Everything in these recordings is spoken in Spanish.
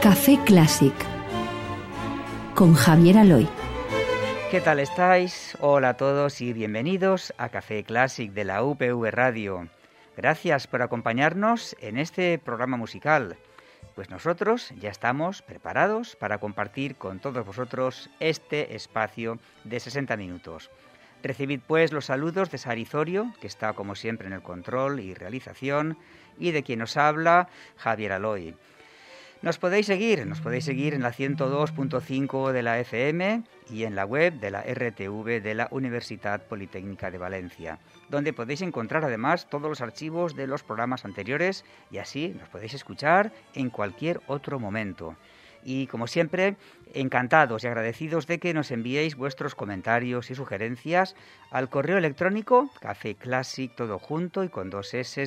Café Clásic con Javier Aloy. ¿Qué tal estáis? Hola a todos y bienvenidos a Café Clásic de la UPV Radio. Gracias por acompañarnos en este programa musical. Pues nosotros ya estamos preparados para compartir con todos vosotros este espacio de 60 minutos. Recibid pues los saludos de Sari Zorio, que está como siempre en el control y realización, y de quien os habla, Javier Aloy. Nos podéis seguir en la 102.5 de la FM y en la web de la RTV de la Universidad Politécnica de Valencia, donde podéis encontrar además todos los archivos de los programas anteriores y así nos podéis escuchar en cualquier otro momento. Y como siempre, encantados y agradecidos de que nos enviéis vuestros comentarios y sugerencias al correo electrónico cafeclassic todo junto y con 2 s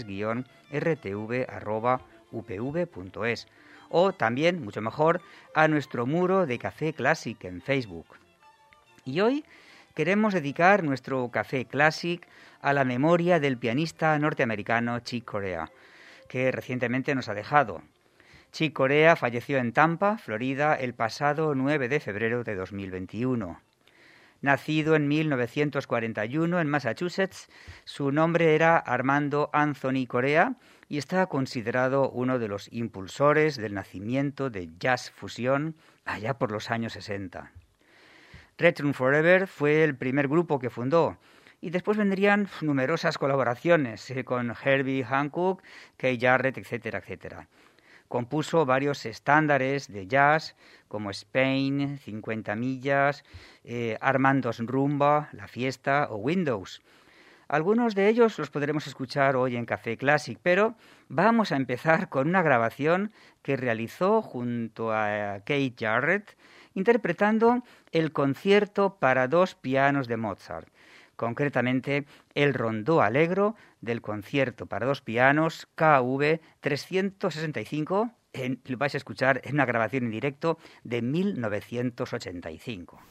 _rtv@upv.es. O también, mucho mejor, a nuestro muro de Café Clásic en Facebook. Y hoy queremos dedicar nuestro Café Clásic a la memoria del pianista norteamericano Chick Corea, que recientemente nos ha dejado. Chick Corea falleció en Tampa, Florida, el pasado 9 de febrero de 2021. Nacido en 1941 en Massachusetts, su nombre era Armando Anthony Corea y está considerado uno de los impulsores del nacimiento de jazz fusión allá por los años 60. Return Forever fue el primer grupo que fundó y después vendrían numerosas colaboraciones con Herbie Hancock, Keith Jarrett, etcétera, etcétera. Compuso varios estándares de jazz como Spain, 50 millas, Armando's Rumba, La Fiesta o Windows. Algunos de ellos los podremos escuchar hoy en Café Clásic, pero vamos a empezar con una grabación que realizó junto a Keith Jarrett, interpretando el concierto para 2 pianos de Mozart, concretamente el rondó allegro del concierto para 2 pianos KV 365, lo vais a escuchar en una grabación en directo de 1985.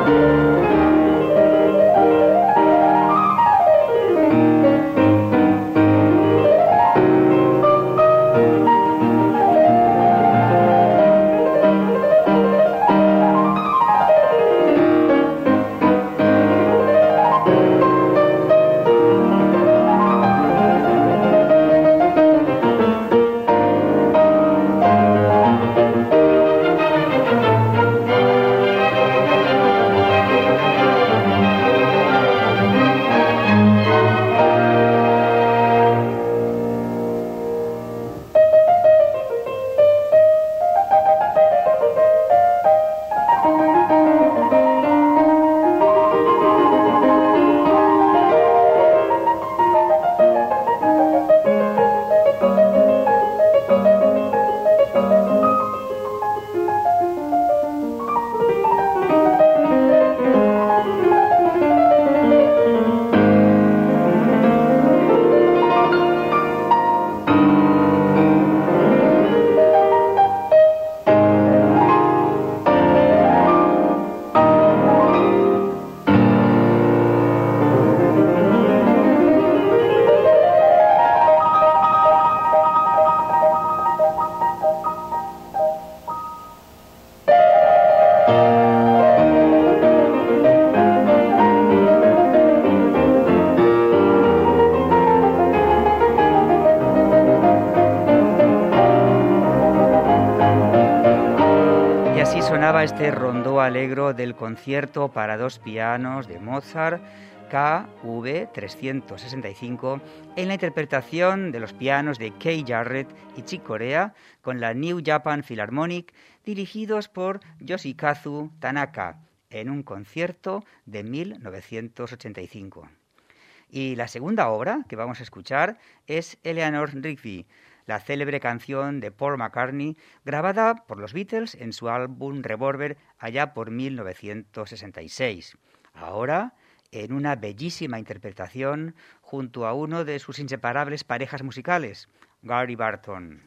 Este rondó alegro del concierto para dos pianos de Mozart, KV 365, en la interpretación de los pianos de Kei Jarrett y Chick Corea con la New Japan Philharmonic, dirigidos por Yoshikazu Tanaka, en un concierto de 1985. Y la segunda obra que vamos a escuchar es Eleanor Rigby, la célebre canción de Paul McCartney, grabada por los Beatles en su álbum Revolver allá por 1966. Ahora, en una bellísima interpretación junto a uno de sus inseparables parejas musicales, Gary Barton.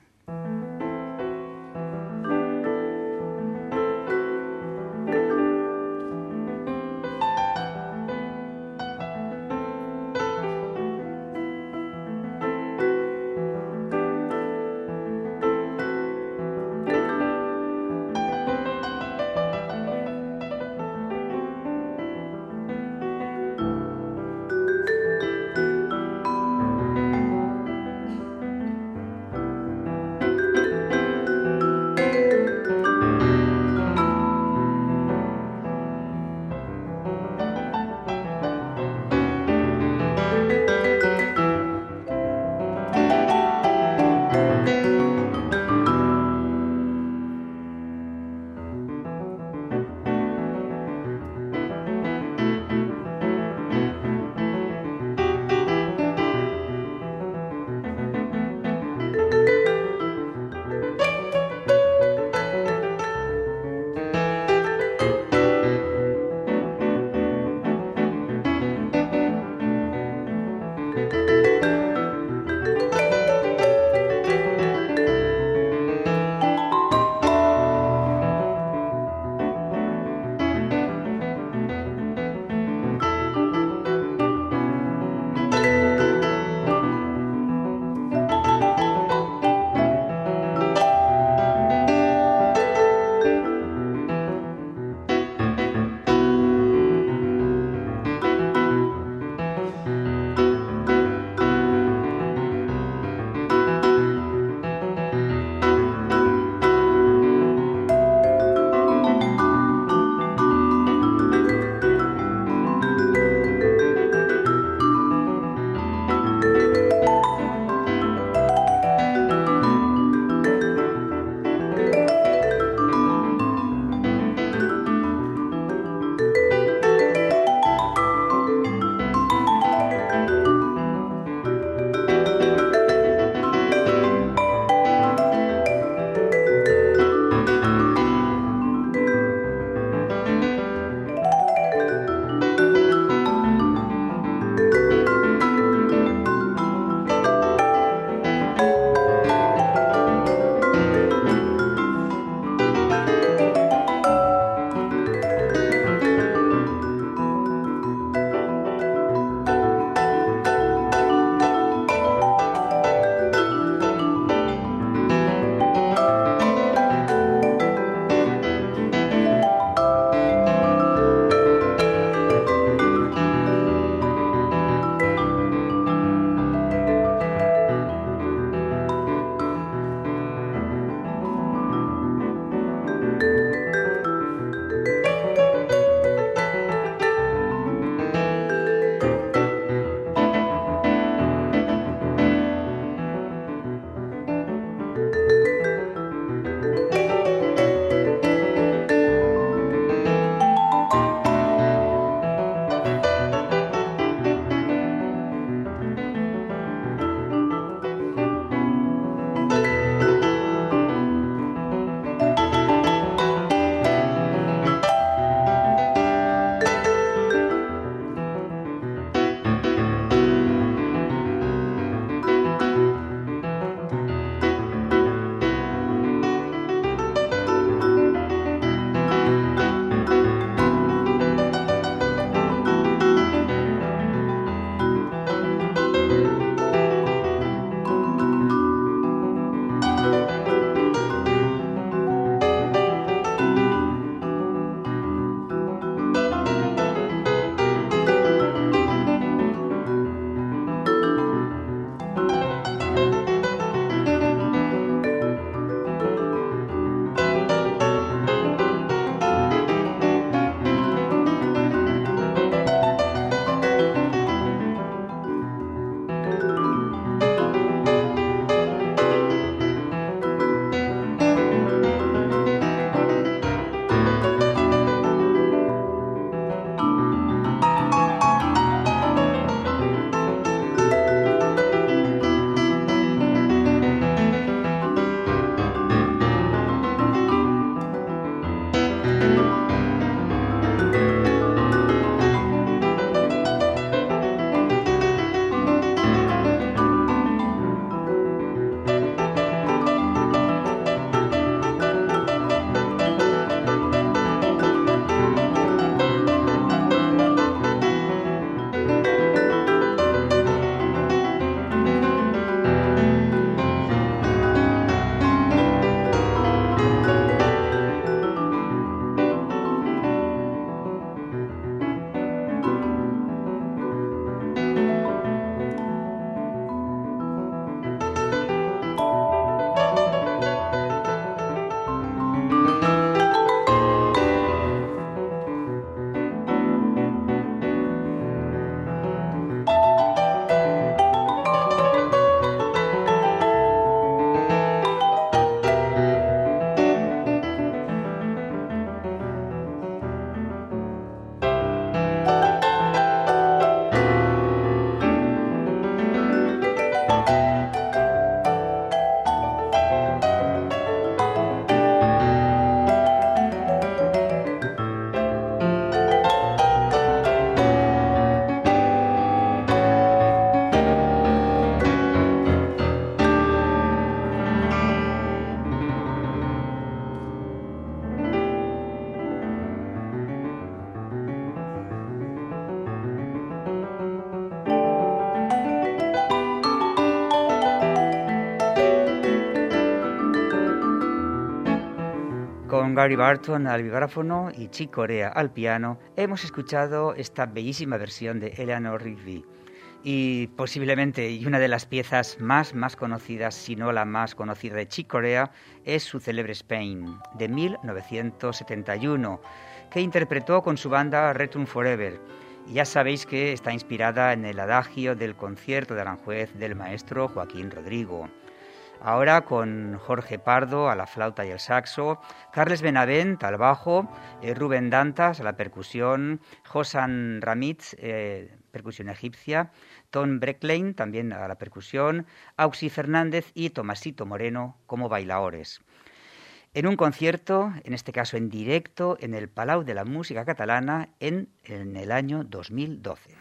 Barry Barton al vibráfono y Chick Corea al piano, hemos escuchado esta bellísima versión de Eleanor Rigby. Y posiblemente y una de las piezas más conocidas, si no la más conocida de Chick Corea, es su célebre Spain, de 1971, que interpretó con su banda Return Forever. Y ya sabéis que está inspirada en el adagio del concierto de Aranjuez del maestro Joaquín Rodrigo. Ahora con Jorge Pardo a la flauta y el saxo, Carles Benavent al bajo, Rubén Dantas a la percusión, Josan Ramitz, percusión egipcia, Tom Brecklane también a la percusión, Auxi Fernández y Tomasito Moreno como bailaores. En un concierto, en este caso en directo, en el Palau de la Música Catalana en el año 2012.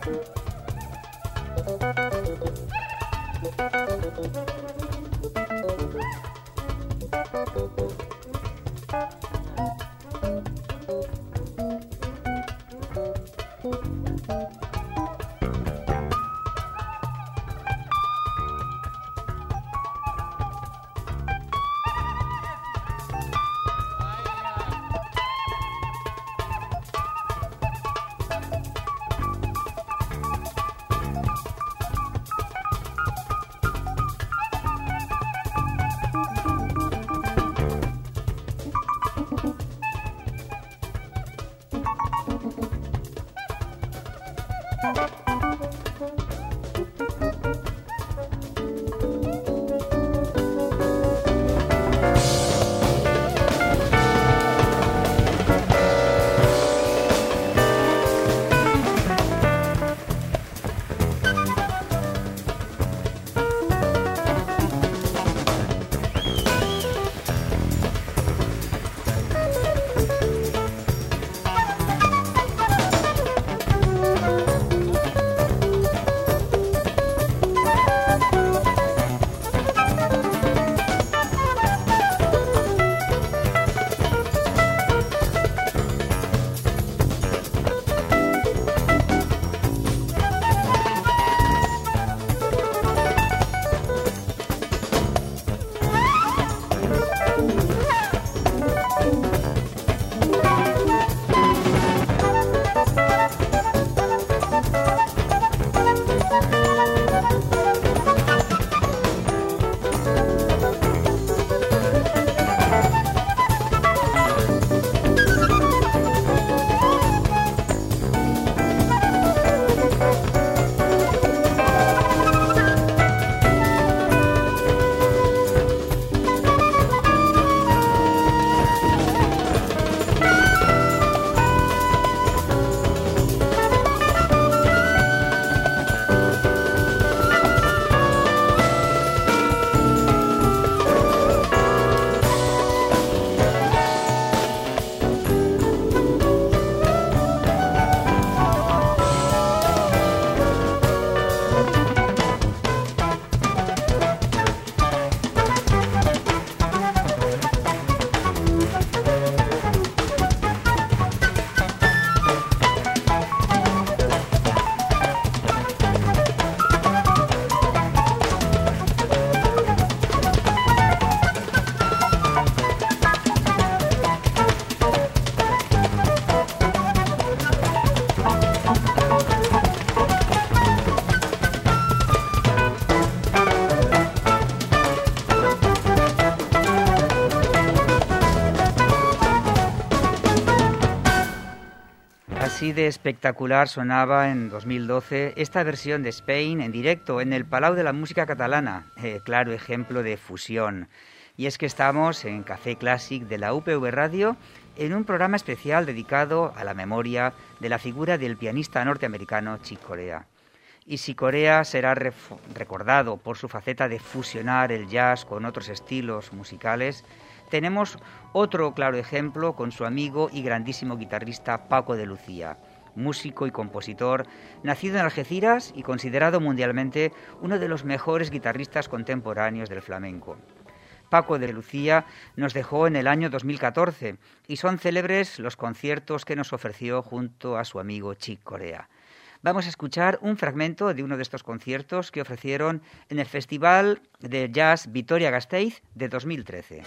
Así de espectacular sonaba en 2012 esta versión de Spain en directo en el Palau de la Música Catalana, claro ejemplo de fusión. Y es que estamos en Café Clásic de la UPV Radio en un programa especial dedicado a la memoria de la figura del pianista norteamericano Chick Corea. Y si Corea será recordado por su faceta de fusionar el jazz con otros estilos musicales, tenemos otro claro ejemplo con su amigo y grandísimo guitarrista Paco de Lucía, músico y compositor, nacido en Algeciras y considerado mundialmente uno de los mejores guitarristas contemporáneos del flamenco. Paco de Lucía nos dejó en el año 2014 y son célebres los conciertos que nos ofreció junto a su amigo Chick Corea. Vamos a escuchar un fragmento de uno de estos conciertos que ofrecieron en el Festival de Jazz Vitoria-Gasteiz de 2013.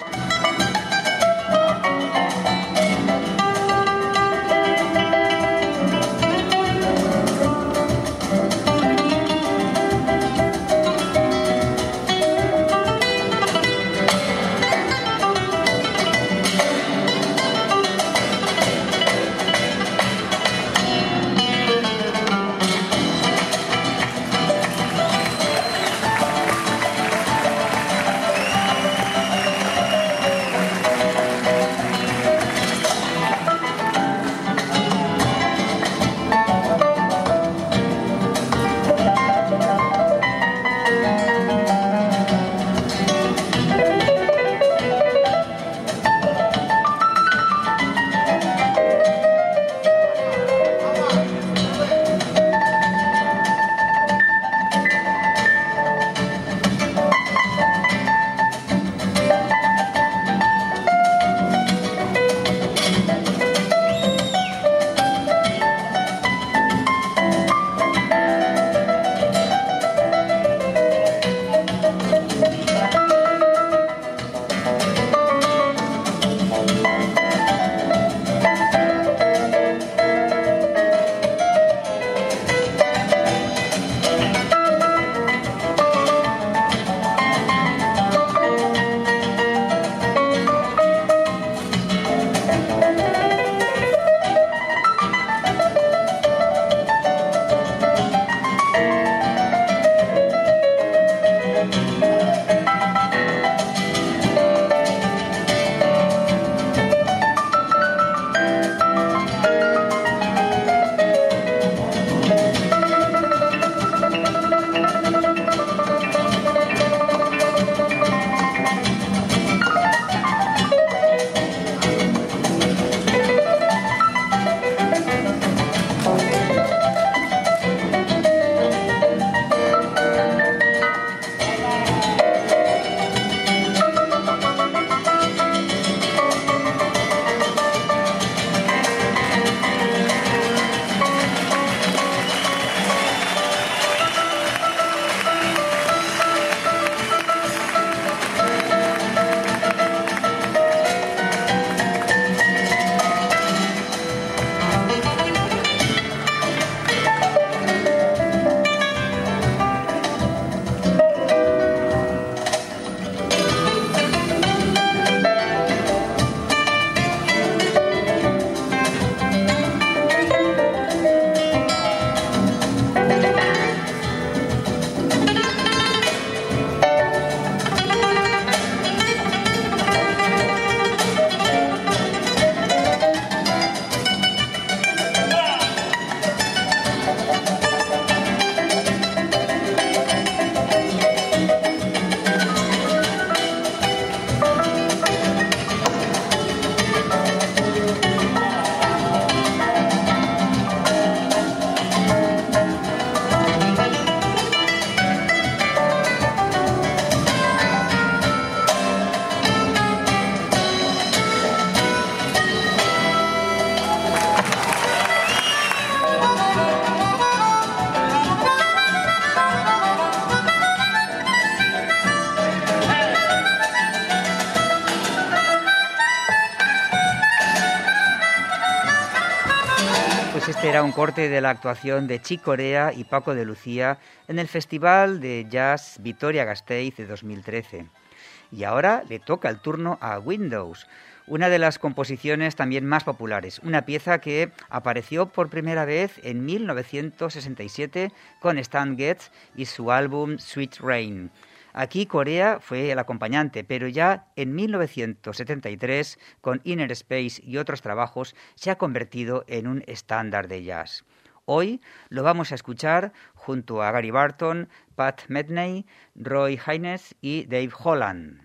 era un corte de la actuación de Chick Corea y Paco de Lucía en el Festival de Jazz Vitoria-Gasteiz de 2013. Y ahora le toca el turno a Windows, una de las composiciones también más populares, una pieza que apareció por primera vez en 1967 con Stan Getz y su álbum Sweet Rain. Aquí Corea fue el acompañante, pero ya en 1973, con Inner Space y otros trabajos, se ha convertido en un estándar de jazz. Hoy lo vamos a escuchar junto a Gary Barton, Pat Metheny, Roy Haynes y Dave Holland.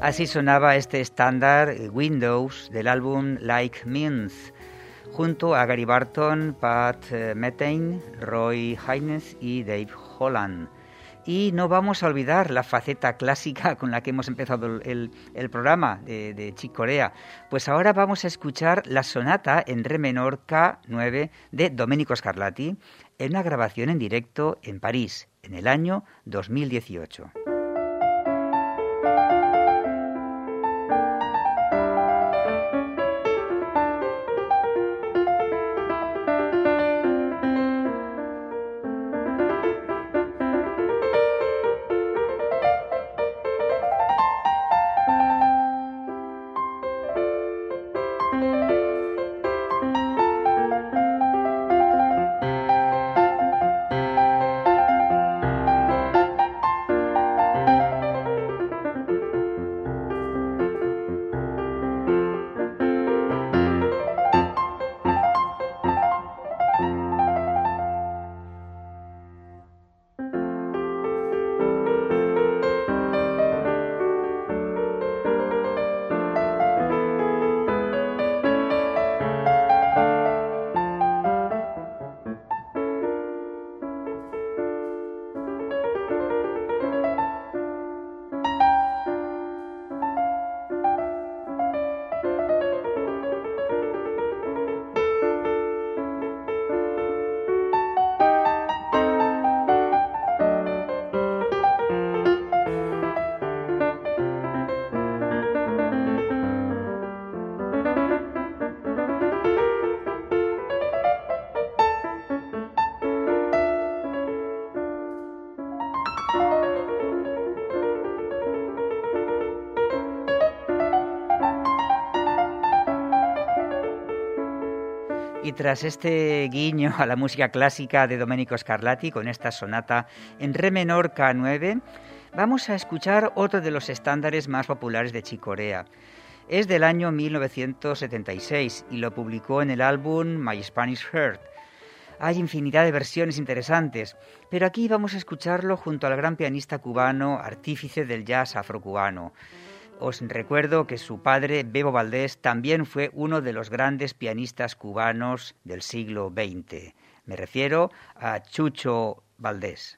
Así sonaba este estándar Windows del álbum Like Minth, junto a Gary Barton, Pat Metheny, Roy Haynes y Dave Holland. Y no vamos a olvidar la faceta clásica con la que hemos empezado el programa de Chick Corea. Pues ahora vamos a escuchar la sonata en re menor K9 de Domenico Scarlatti en una grabación en directo en París en el año 2018. Y tras este guiño a la música clásica de Domenico Scarlatti con esta sonata en re menor K9, vamos a escuchar otro de los estándares más populares de Chick Corea. Es del año 1976 y lo publicó en el álbum My Spanish Heart. Hay infinidad de versiones interesantes, pero aquí vamos a escucharlo junto al gran pianista cubano, artífice del jazz afrocubano. Os recuerdo que su padre, Bebo Valdés, también fue uno de los grandes pianistas cubanos del siglo XX. Me refiero a Chucho Valdés.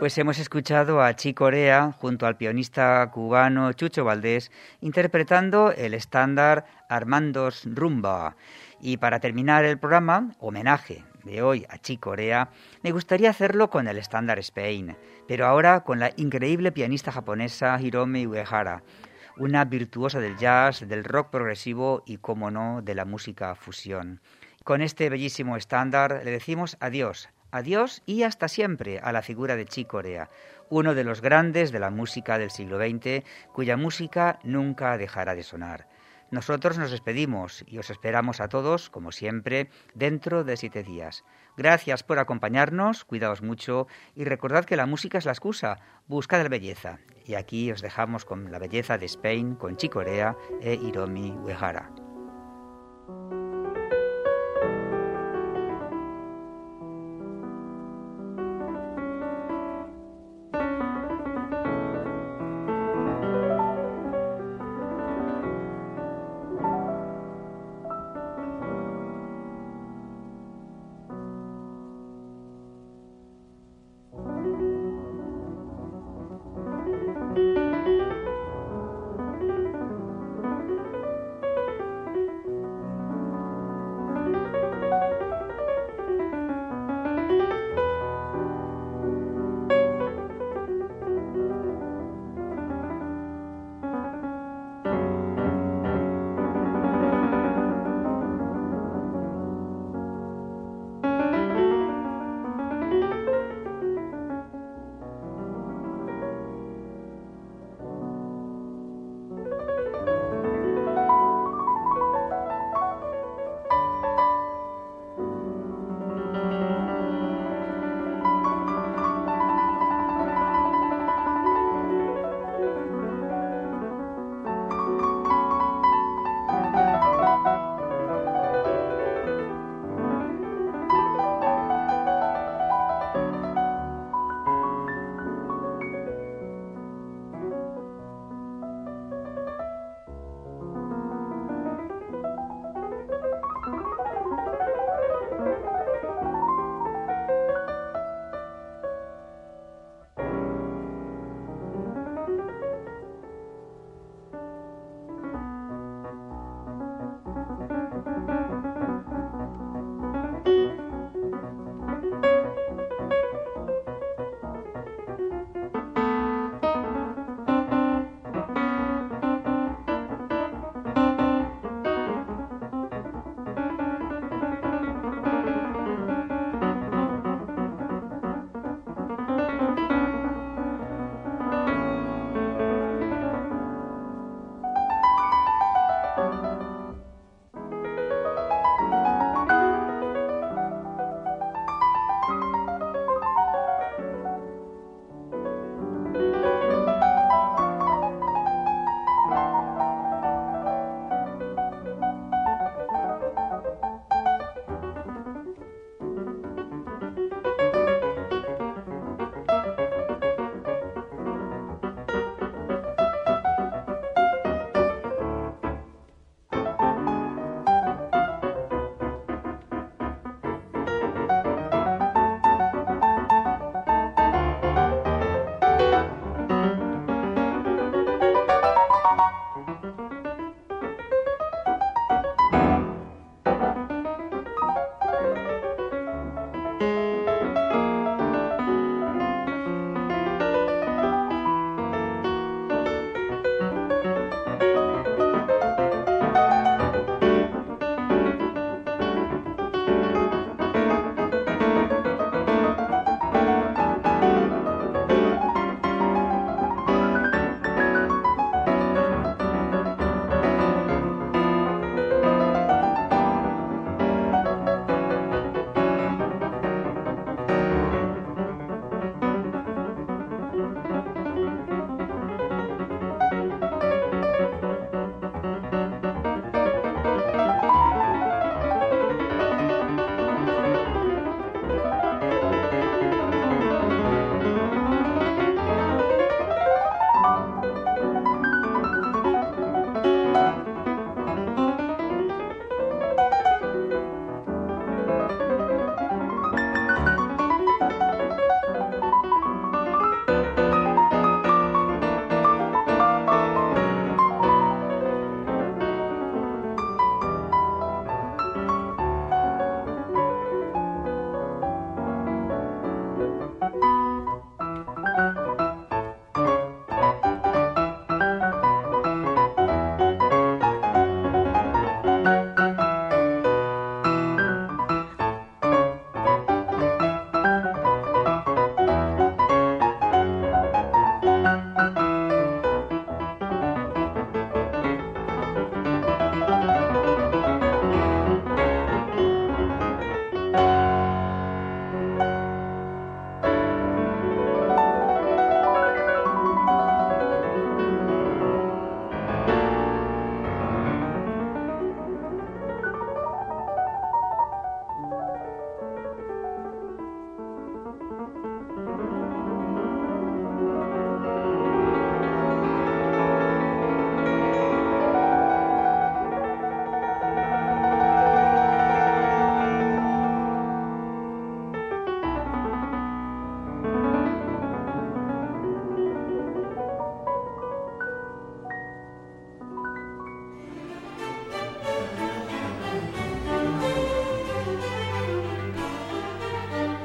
Pues hemos escuchado a Chick Corea junto al pianista cubano Chucho Valdés interpretando el estándar Armando's Rumba. Y para terminar el programa, homenaje de hoy a Chick Corea, me gustaría hacerlo con el estándar Spain, pero ahora con la increíble pianista japonesa Hiromi Uehara, una virtuosa del jazz, del rock progresivo y, como no, de la música fusión. Con este bellísimo estándar le decimos adiós. Adiós y hasta siempre a la figura de Chick Corea, uno de los grandes de la música del siglo XX, cuya música nunca dejará de sonar. Nosotros nos despedimos y os esperamos a todos, como siempre, dentro de 7 días. Gracias por acompañarnos, cuidaos mucho y recordad que la música es la excusa, buscad la belleza. Y aquí os dejamos con la belleza de Spain, con Chick Corea e Hiromi Uehara.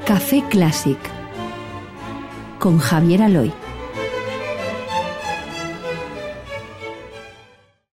Café Clásic con Javier Aloy.